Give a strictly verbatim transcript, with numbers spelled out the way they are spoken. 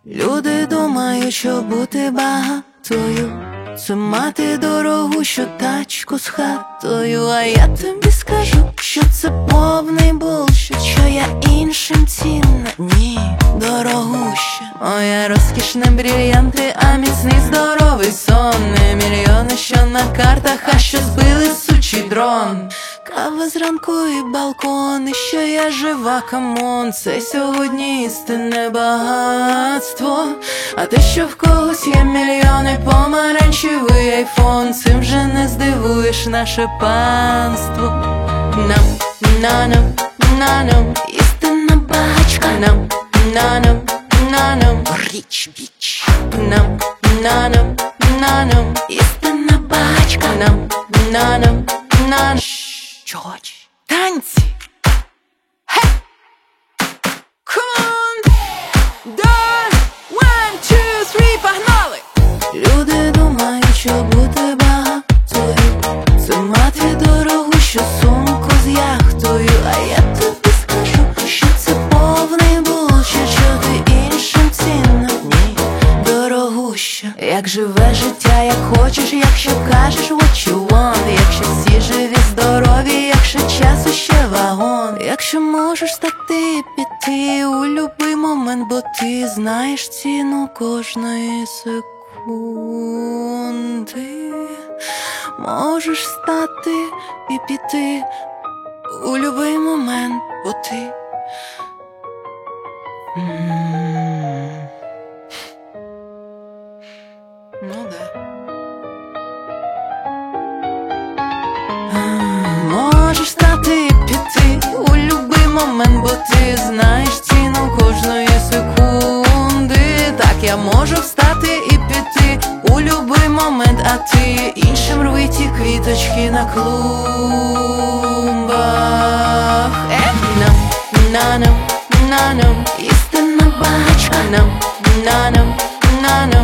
Люди думають, що бути багатою це мати дорогу, що тачку з хатою. А я тобі скажу, що це повний булшит, що я іншим цінна, ні, дорогуща. Моя розкішна брильянти, а міцний здоровий сон. Не мільйони, що на картах, а що збили сучий дрон. Кава зранку і балкони, що я жива, камон. Це сьогодні істинне багатство. А те, що в когось є мільйони, помаранчевий айфон, цим вже не здивуєш наше панство. Нам, на-нам, на-нам, істинна багачка. Нам, на-нам, на-нам, річ біч. Нам, на-нам, на-нам, істинна багачка. Нам, на-нам, на-нам. Чого? Танці! Хей! Come on! Done! One, two, three, погнали! Люди думають, що бути багатою це мати дорогу, що сумку з яхтою. А я тобі скажу, що це повний булшит, що ти іншим цінна, ні, дорогуща. Як живе життя, як хочеш, якщо кажеш what you want. Якщо всі живі, здорові, якщо часу ще вагон. Якщо можеш стати і піти у любий момент, бо ти знаєш ціну кожної секунди. Можеш стати і піти у любий момент, бо ти М-м-м. Ну да. Можеш стати і піти у любий момент, бо ти знаєш ціну кожної секунди. Так, я можу встати і піти у любий момент, а ти іншим рви ті квіточки на клумбах. Е, нам, на-нам, на-нам, істинна багачка. Нам, на-нам, на-нам.